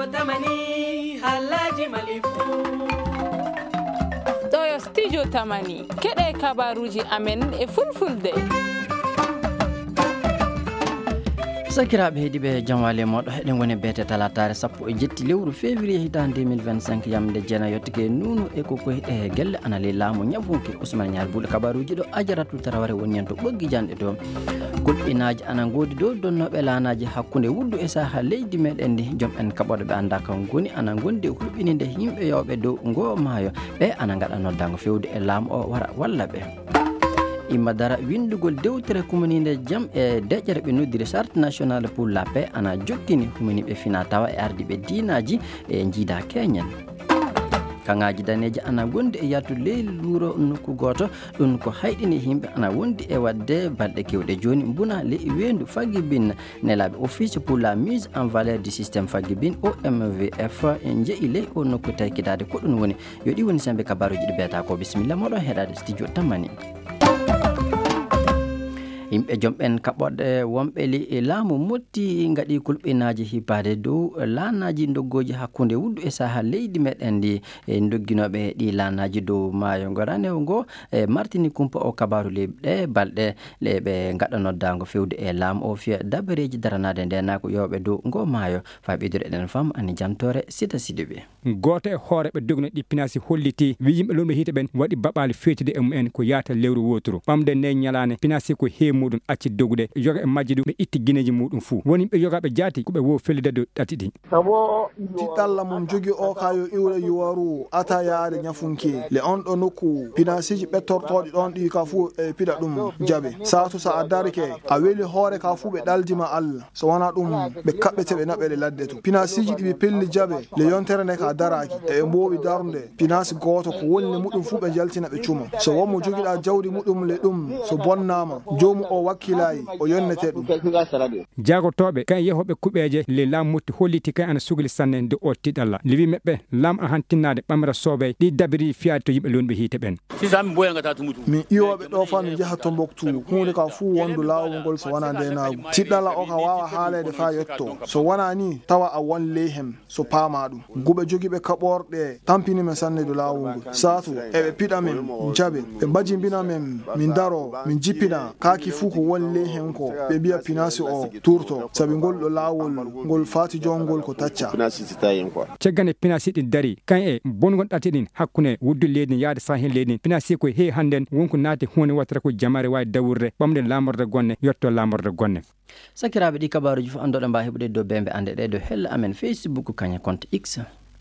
tamani halaji malifu ɗo studio tamani keɗe kabaruji amen e fulfulde. sakiraɓe heeɗiɓe jamwale moɗo heɗen woni beete talatare 17 lewru février hitande 2025 yamde jeena yettike nunu e koko e gelle anale laamu ñafunke ousmane ñar buuɗo kabaruji ɗo adjaratou taraware woni hen to ɓoggi janɗe to golɗinaji ana goodi dow donnoɓe laanaji hakkude wuddu e saaha leydi meɗen ndi joom en kaɓoɗo ɓe anda kan goni ana gondi e hulɓinide yimɓe yewɓe dow ngo maayo ɓe ana gaɗa noddago fewde e laamu o wara walla ɓe imma dara windugol dewtere kumanide jaam e deƴƴere ɓe noddiri charte national pour la paix ana jokkini humaniɓe fina tawa e ardiɓe diinaji e jiida keñen kangaji daneji ana gondi e yaltude leydi luuro nokku goto ɗum ko hayɗini yimɓe ana wondi e wadde balɗe kewɗe joni mbuna ley wendu faggibin nelaɓe office pour la mise en valeur du systéme faggibin OMVF en jeeyi ley o nokku taykidade ko ɗum woni yo ɗi woni sembe kabaruji ɗi beyata ko bisimilla moɗon heɗade studio tamani yimɓe jomɓen kaɓoɗe wonɓe laamu motti gaɗi kulɓinaji hibbade dow laanaji doggoji hakkude wuddu e saaha leydi meɗen ndi e dogginoɓe ɗi laanaji dow maayo ngo ranewo ngo e martini kumpa o kabaru leɓɗe balɗe leɓe gaɗa noddago fewde e laamu o fiya dabareji daranade ndenako yewɓe dow ngo maayo fa ɓeydude eɗen fam ani jamtore sita sidiɓe goto e hoore ɓe dogno ɗi pinasi holliti wi yimɓe lomɓe hiite ɓen waɗi baɓali fewtude e mumen ko yaata lewru wotoro ɓamde nde ñalane pinasi ko heewi muɗum acci dogude yoga e majji ɗum ɓe itti guineji muɗum fuu woni ɓe yogaɓe jaati koɓe wo fellide do ɗati ɗi sabo tiɗalla mum jogui o kayo iwre yuwaru ata yaade ñafunke le on ɗo nokku pinasiji ɓettortoɗi ɗon ɗi ka fuu e piɗa ɗum jaabe satu sa a darike a weeli hoore ka fuu ɓe ɗaldima Allah so wona ɗum ɓe kaɓɓete ɓe naɓɓele ladde to pinasiji ɗiɓe pelli jaabe le yontere nde ka daraki e ɓe mbowi darde pinasi goto ko woni le muɗum fuu ɓe jaltina ɓe cuma so wonmo joguiɗa jawdi muɗum le ɗum so bonnama jomum o wakkilayi o yonnete ɗum jagotoɓe kan yehoɓe kuɓeje le laamu motti holliti kan ana sugli sanne nde o tiɗalla liwi meɓɓe laamu an han tinnade ɓamira soobey ɗi dabiri fiyade to yimɓe lonɓe hiite ɓen min iwoɓe ɗo fa mi jaha Tombouctou hunde ka fuu wondu lawol ngol so wona ndenagu tiɗɗalla o ka wawa haalede fa yetto so wona ni tawa a won ley hem so paama ɗum guɓe joguiɓe kaɓorɗe tampinimen sanne do lawol ngol satu eɓe piɗa men jaabe ɓe mbajimbina men min daro min jippina kaki fuu ko won ley hen ko ɓe mbiya pinasi o turto saabi ngol ɗo lawol ngol fati jongol ko tacca ceggane pinasi ɗi dari kan e bongon ɗati ɗin hakkude wuddu leydi yaade sa hen leydi pinasi ko heewi hannden wonko naati hunde wattata ko jamare wawi dawurde ɓamde lamorde gonne yetto lamorde gonne sakiraɓe ɗi kabaruji fof andoɗe mba heɓude dow bembe ande ɗe dow hella amen Facebook kaña compte X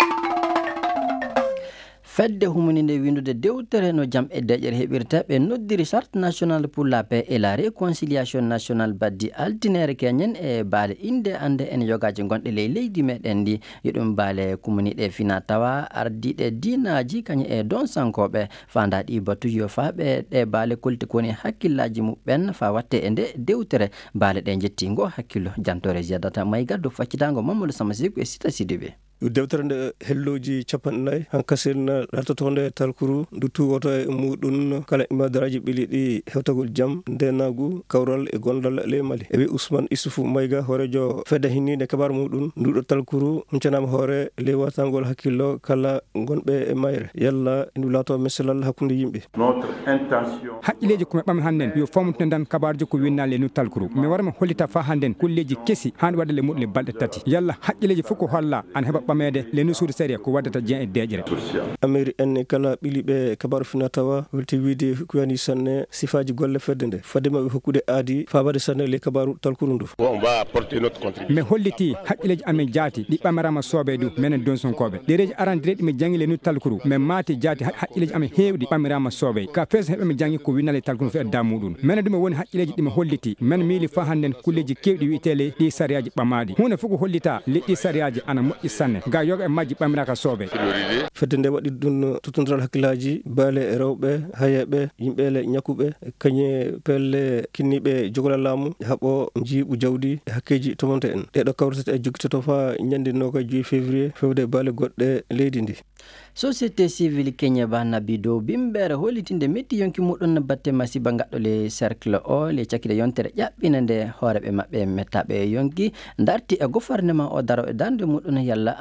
fedde humanide windude dewtere no jaam e deƴƴere heɓirta ɓe noddiri charte national pour la paix et la réconciliation nationale baddi altinere keñen e baale inde ande en yogaji gonɗe ley leydi meɗen ndi yoɗum baale kumaniɗe fina tawa ardiɗe diinaji kañum e don sankoɓe fandaɗi batuji yo fa ɓe ɗe baale kolti koni hakkillaji muɓen fa watte e nde dewtere baale ɗe jetti ngo hakkillo jantore jiyadata may gaddo faccitango Mamadou Samasikou e Sita Sidibé dewtere nde helloji 40 hankasen ɗartotonde talkuru ndu tuwoto e muɗum kala imadaraji ɓili ɗi hewtagol jaam ndenagu kawral e gondal ley Mali eɓe Ousmane Issoufou Mayiga hoorejo fedde hinnide kabar muɗum nduɗo talkuru humcanama hoore ley watangol hakkillo kala gonɓe e mayre yalla ndu laato meselal hakkude yimɓe haqqileji komi ɓami hannden yo famtunodan kabarji ko winnali e nu talkuru mi warma hollita fa hannden kulleji kesi hande wadde le muɗum le balɗe tati yalla haqqileji fof ko holla ana heɓa ɓamede le nusuude séria ko waddata jeen e deƴƴere amiri en kala ɓiliɓe kabaru fina tawa welti wiide ko yani sanne sifaji golle fedde nde fadde maɓe hokkude aadi fabade sanne le kabaru talkuru ndu mi holliti haqqileji amin jaati ɗi ɓamirama soobe du menen donsonkoɓe ɗereji arandireɗi mi janggi le nu talkuru min maati jaati haqqileji amin heewɗi ɓamirama soobe ka fees heɓe mi janggi ko winnale talkuru fe edda muɗum menen ɗum woni haqqileji ɗimi holliti men miili fa hannden kulleji kewɗi wiyetele ɗi sariyaji ɓamaɗi hunde fof ko hollita leɗɗi sariyaji ana moƴƴi sanne ga yoga e majji ɓamiraka soobe fedde nde waɗi ɗum tutodiral hakkillaji baale e rewɓe hayeɓe yimɓele ñakkuɓe kañe pelle kinniɓe jogolal laamu haaɓo jiiɓu jawdi e hakkeji tomonte en ɗeɗo kawrete e jokkitoto fa ñande 2 février fewde baale goɗɗe leydi ndi société civile kenya banabi dow bimbere hollitinde metti yonki muɗum batte masiba gaɗɗole cercle o le cakkiɗe yontere ƴaɓɓina nde hooreɓe maɓɓe mettaɓe yonki darti e gouvernement o daro e dande muɗum yalla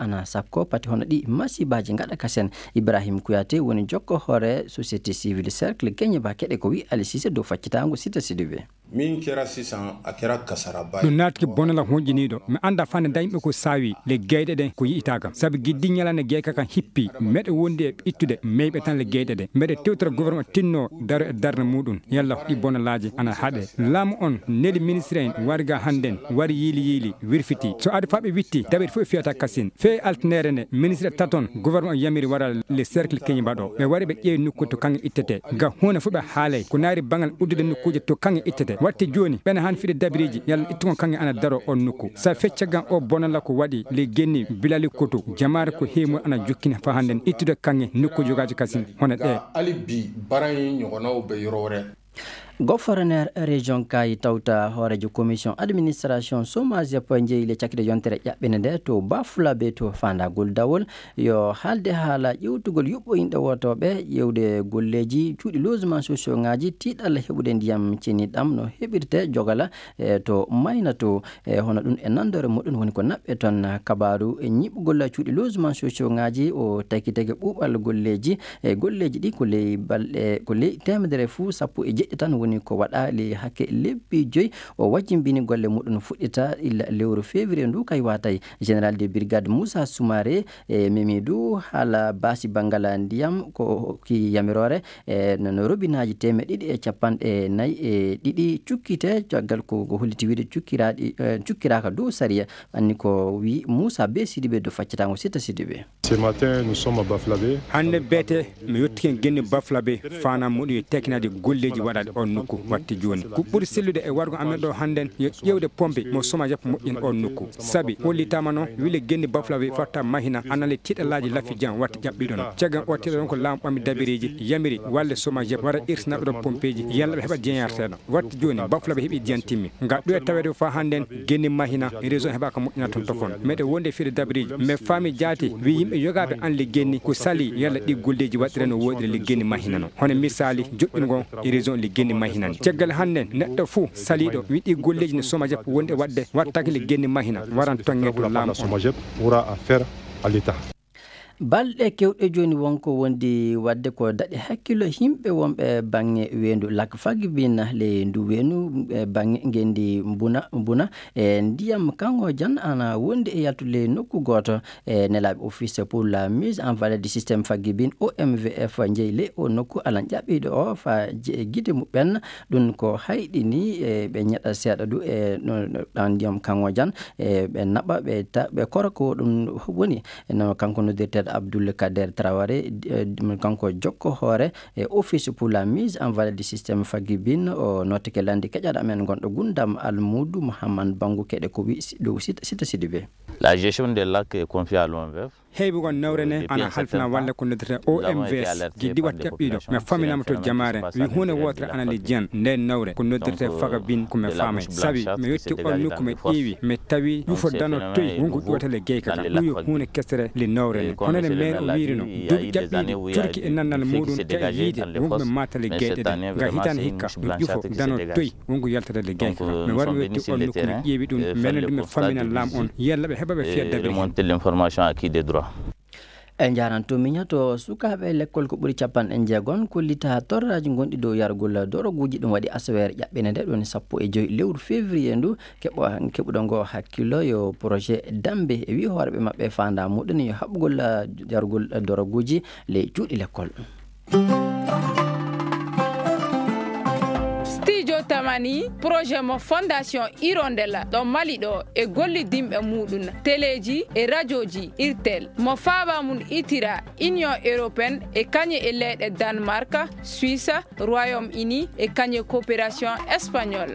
ana sakko pati hono ɗi masibaji gaɗa kasen. Ibrahim Kouyaté woni jokko hoore société civile cercle Kenya ba keɗe ko wi Ali Cissé dow faccitango Sita Sidibé. min kera sisan a kera kasaraba ɗum naatiki bonala honƴiniɗo mi anda fande dañɓe ko sawi le geyɗe ɗen ko yiita kam saabi giddi ñalande geyka kan hippi meɗe wondi e ittude meyɓe tan le geyɗe ɗe mbeɗe tewtora gouvernement tinno daro e darde muɗum yalla ɗi bonalaji ana haaɗe laamu on neli ministre en wariga hannden wari yiili wirfiti so adi faɓe witti daɓeɗe fof fiyata kasine fe altinere nde ministre taton gouvernement yamiri wara le cercle keñi mbaɗo ɓe wari ɓe ƴeewi nokku to kange ittete ga hunde fof ɓe haalay ko naari bangal uddude nokkuje to kange ittete watti joni ɓene han fiɗe dabiriji yalla ittugon kange ana daro on nokku sa feccagan o bonala ko waɗi le genni bilali koto jamare ko heemu ana jokkini fa hannden ittude kange nokku jogaji kasine hono ɗe ali bi baran ñogonaw ɓe yorore gouverneur région kayi tawta hoorejo commission administration chômage po jeeyile cakkide yontere ƴaɓɓene nde to bafulaɓe to fandagol dawol yo haalde haala ƴewtugol yuɓɓoyinɗe wotoɓe ƴewde golleji cuuɗi logement sociaux ngaji tiiɗalla heɓude ndiyam ceniɗam no heɓirte jogala to mayna to hono ɗum e nandore muɗum woni ko naɓɓe toon kabaru ñiɓugol cuuɗi logement sociaux ngaji o taki tagi ɓuuɓal golleji golleji ɗi ko ley balɗe ko ley temedere fuu sappo e jeɗɗi tan woni ko waɗa le hakke lebbi 5 o wajjimbini golle muɗum fuɗɗita illa lewru février ndu kay watay général de brigade Moussa Soumaré Memidou haala basi bangala ndiyam ko ki yamirore no robinaji 240 cukkite caggal ko holliti wiide cukkiraka dow sariya anni ko wi Moussa be Sidibé do faccatango Sita Sidibé. Ce matin nous sommes à Baflabé. hande beete mi yettiken genni Baflabé fana muɗum teknade golleji waɗade on nokku watti joni ko ɓuri sellude e wargo amen ɗo hannden yo ƴewde pompe mo soma jappa moƴƴin on nokku sabi hollitama noon wile genni Baflabé fatta mahina anale tiɗalaji laffi jan watti ƴaɓɓiɗon caggan o tiɗa ɗon ko laamu ɓammi dabiriji yamiri walle soma jep wara irtinaɓe ɗo pompeji yalla ɓe heɓa jeeyarteɗo watti joni Baflabé heeɓi diyan timmi ga ɗo e tawede fa hannden genni mahina région heɓa ko moƴƴina toon tofon meɗe wonde fiɗe dabiriji mais faami jaati wi yimɓe yogaɓe an le genni ko sali yalla ɗi golleji waɗire no woɗire le genni mahina noon hono misali joƴƴingon e région le genni mahina ni caggal hannden neɗɗo fuu saliɗo wiɗi golleji ne soma jep wonde waɗde wattaki le genni mahina waran tongue to laamu aura affaire à l'état. balɗe kewɗe joni wonko wondi wadde ko daɗi hakkilo himɓe wonɓe bange wendu lak fagibina le ndu wenu bange gendi mbuna e ndiyam kango jan ana wondi e yaltude nokku goto e nelaɓe office pour la mise en valeur du système fagibine OMVF jeeyle o nokku alan ƴaɓɓiɗo o fa guide muɓen ɗum ko hayɗini ɓe ñeɗa seeɗa du e ɗan ndiyam kango jan ɓe naɓa ɓe kora ko ɗum woni no kanko noddirte Abdoul Kader Traoré kanko jokko hoore e office pour la mise en valeur du système fagibine o notike landi keƴaɗo amen gonɗo gundam Almoudou Mohamad Bangu keɗe ko wi dow Sita Sidibé. La gestion des lacs est confiée à l'OMVF. heeɓugon nawrene ana halfina walla ko noddete OMVS giddi wat ƴaɓɓiɗo mi famminama to jamare wi hunde wotere ana le jiyan nden nawre ko noddirte fagabine komi faamay sabi mi yetti on nokku mi ƴeewi mi tawi yufo dano toyi wonko ƴuwata le geyka kam ɗum yo hunde kestere le nawrene hono ne maire o wirino duuɓi ƴaɓɓiɗi turki e nannal muɗum te yiide wonko ɓe mata le geyɗe ɗe ga hitande hikka ɗum ƴufo dano toyi wonko yaltata le geyka kam mi wari mi wetti on nokku mi ƴeewi ɗum minen ɗum mi fammina laam on yalla ɓe heɓa ɓe fiyaddade remonter l'information acquis des droits. e jaranto miñato sukaɓe l'école ko ɓuuri 60 kollita torraji gonɗi dow yargol doroguji ɗum waɗi asawere ƴaɓɓene nde ɗon 15 lewru février ndu keɓuɗo ngo hakkilo yo projet dambe e wi hooreɓe mabɓe fanda muɗum yo haɓugol yargol doroguji le cuuɗi l'école. tamani projet mo fondation Hirondella ɗo Mali ɗo e gollidimɓe muɗum téléji e radioji irtel mo faaba mum itira union européenne e kañe e leyɗe Danemark, Suisse, Royaume-Uni e kañe coopération espagnole.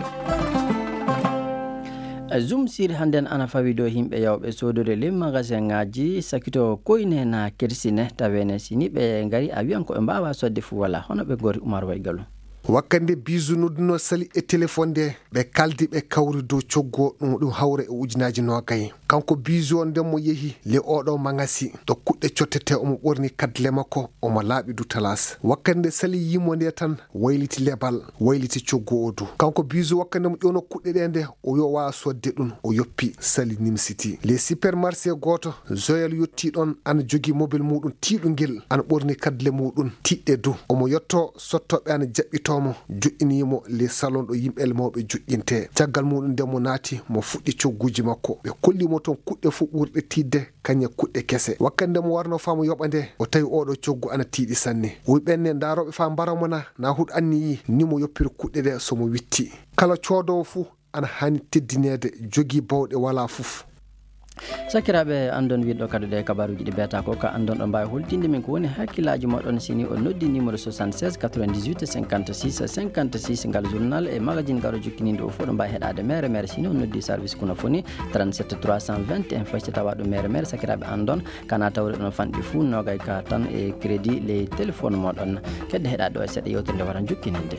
Zoom sir handen ana fawi do himɓe yawɓe sodore le magasin ngaji sakito koyne na kersine tawene sini ɓe ngari a wiyan ko ɓe mbawa sodde fu wala hono ɓe gori Oumar Way Gallo. wakkande bisu nodduno sali e téléphone de ɓe kaldi ɓe kawri dow coggo ɗum hawre e ujunaji nogay kanko bisu on nden mo yeehi le oɗo magasi to kuɗɗe cottete omo ɓorni kadle makko omo laaɓi du talas wakkande sali yimo nde tan wayliti lebal wayliti coggo o du kanko bisu wakkande mo ƴewno kuɗɗe ɗe nde o yo wawa sodde ɗum o yoppi sali nimsiti les supermarché goto Joyal yetti ɗon ana jogui mobile muɗum tiɗugel ana ɓorni kadle muɗum tiɗɗe du omo yetto sottoɓe ana jaɓɓitomo joƴinimo les salon ɗo yimɓe mawɓe joƴƴinte caggal muɗum nde mo naati mo fuɗɗi cogguji makko ɓe kollimo toon kuɗɗe fu ɓurɗe tidde kañe kuɗɗe kese wakkande mo warno famo yoɓa nde o tawi oɗo coggu ana tiiɗi sanne wuyɓenne daroɓe fa mbaramona na huɗo anniyi ni mo yoppiri kuɗɗe ɗe somo witti kala codowo fu ana hani teddinede jogui bawɗe wala fuf sakiraɓe andon wiɗɗo kadi ɗe kabaruji ɗi beta ko ka andon ɗo mbawi holtinde min ko woni hakkillaji moɗon sini o noddi numéro 76 98 56 56 ngal journal e magazine garo jukkininde o fof ɗo mbawi heɗade mere sini o noddi service kunafoni 37 320 facci tawa ɗo mere sakiraɓe andon kana tawre ɗon fanɗi fuu nogay ka tan e crédit les téléphone moɗon kedde heɗade ɗo e seeɗa yewtorde waran jukkininde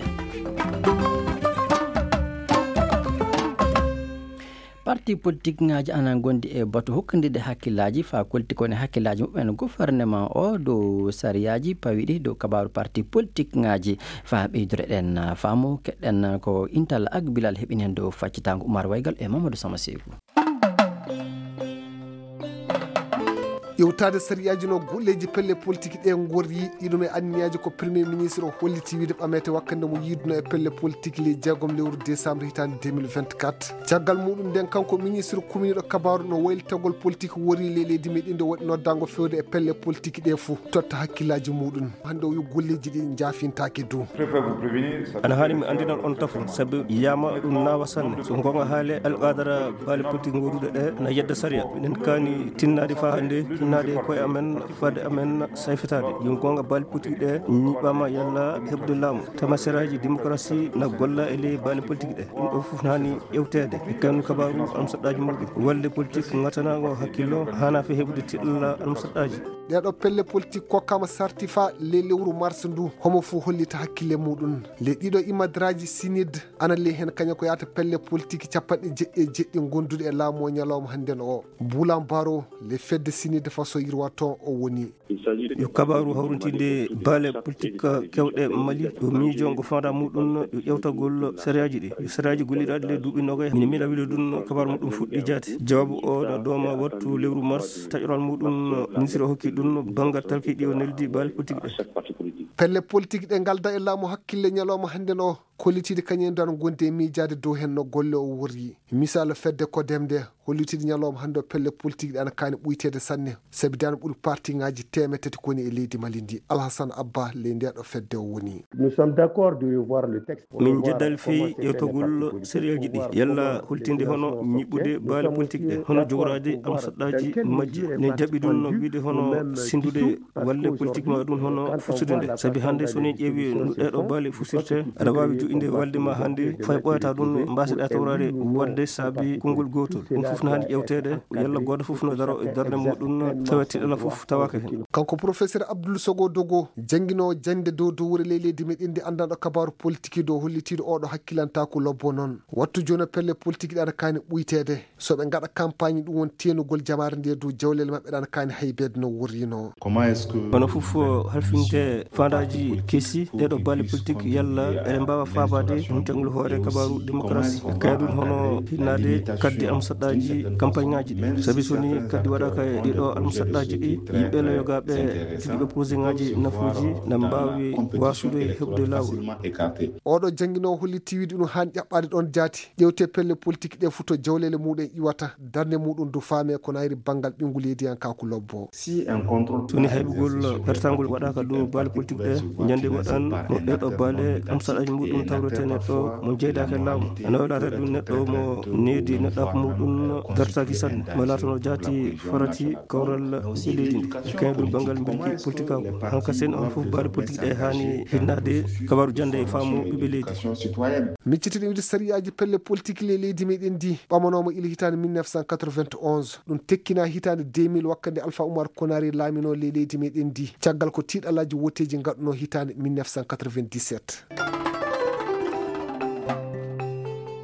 parti politique ngaji ana gondi e bato hokkandide hakkillaji fa kolti kone hakkillaji muɓen gouvernement o dow sariyaji pawiɗi dow kabaru parti politique ngaji fa ɓeydore ɗen faamu keɗɗen ko intal ak bilal heɓinen dow faccitango Oumar Waygal e Mamadou Sama Sekou yewtade sariyaji no golleji pelle politique ɗe gorri ɗiɗum e anniyaji ko premier ministre o holliti wiide ɓamete wakkande mo yiduno e pelle politique le jeegom lewru décembre hitande 2024 caggal muɗum nden kanko ministre kuminiɗo kabaru no waylitagol politique wori le leydi meɗen nde waɗi noddango fewde e pelle politique ɗe fou totta hakkillaji muɗum hande o yo golleji ɗi jaafintake dow ana hani mi andinan on tafo saabu yiyama ɗum nawa sanne so gonga haale alqadara baali politique goruɗe ɗe ana yedda saria minen kani tinnade fa hande tinnade koye amen fadde amen sayfitade yon gonga baali politique ɗe ñiɓama yalla heɓde laamu tamaseraji démocratie na golla e ley baali politique ɗe ɗum ɗo foof hani ƴewtede e kanu kabaru almusaɗɗaji muɗum walde politique gatanago hakkillo hana fe heɓude tiɗalla almusaɗɗaji ɗeɗo pelle politique kokkama sarti fa le lewru mars ndu homo fo hollita hakkille muɗum le ɗiɗo imadraji sinide ana le hen kaña ko yata pelle politique capanɗe jeɗɗi gondude e laamu o ñalawma hannden o Boulan Baro le fedde sinide façon yirwato o woni yo kabaru hawruntinde baale politique kewɗe Mali yo miijo ngo fanda muɗum yo ƴewtagol sériyaji ɗi yo sériyaji golliɗaɗe le duuɓi nogay min miɗa wiide ɗum kabaru muɗum fuɗɗi jaati jawabu o no ɗoma wattu lewru mars taƴoral muɗum ministre o hokki ɗum bangal talkiɗi o neldi baale politique ɗe pelle politique ɗe galda e laamu hakkille ñalawma hannden o kollitide kañum dan gonde miijade dow hen no golle o wori misal fedde ko demde hollitide ñalawma hande o pelle politique ɗe ana kani ɓuytede sanne saabi dano ɓuuri parti ngaji temetati koni e leydi Mali ndi Alhassane Abba le ndeɗo fedde o woni min jeddali feyi ƴewtogol sériyaji ɗi yalla holtinde hono ñiɓɓude baale politique ɗe hono jogorade amsaɗɗaji majji ne jaɓi ɗum no wiide hono sindude walle politique ma ɗum hono fustude nde saabi hande soni ƴeewi no ɗeɗo baale fusirte aɗa wawi joƴinde walde ma hande fay ɓoyata ɗum mbaseɗa tawrade wadde saabi konngol gotol ɗum foof no hani ƴewtede yalla goto foof no daro e darde muɗum tawa tiɗala foof tawaka hen kanko professeur Abdoul Sogo Dogo jangguino jangde dow dowre leydi meɗen ndi andanɗo kabaru politique dow hollitiɗo oɗo hakkillantako lobbo noon wattu joni pelle politique ɗe ana kani ɓuytede soɓe gaɗa campagne ɗum won tenugol jamare nde dow jawlel mabɓe ɗana kani haybede no worrino hono foof halfinde fandaji keesi ɗeɗo baale politique yalla eɗen mbawa fabade humtengol hoore kabaru démocratie kaya ɗum hono hinnade kaddi almusaɗɗaji campagne ngaji ɗi saabi soni kaddi waɗaka e ɗiɗo almusaɗɗaji ɗi yimɓe layogaɓe jogiiɓe projet ngaji nafuji ne mbawi wasude heɓde lawol oɗo jangguino holliti wiide ɗum hani ƴaɓɓade ɗon jaati ƴewte pelle politique ɗe futo jawlele muɗum iwata darde muɗum du faame ko nayri banggal ɓingu leydiyankaku lobbo soni haybugol pertangol waɗaka dow baale politique ɗe ñande waɗan mo ɗeɗo baale amsaɗaji muɗum tawrete neɗɗo mo jeydake laamu ana waɗata ɗum neɗɗo mo needi neɗɗako muɗum dartaki sanne mo laatono jaati farati kawral e leydi ndi kañum ɗum banggal mbirki politique ako hanka sen on foof baale politique ɗe hani hinnade kabaru jande e faamu ɓiɓe leydi miccitiɗe wiide sariyaji pelle politique le leydi meɗen ndi ɓamanomo ila hitande 1991 ɗum tekkina hitande 2000 wakkande Alpha Oumar Konari laamino le leydi meɗen ndi caggal ko tiiɗalaji woteji gaɗuno hitande 1997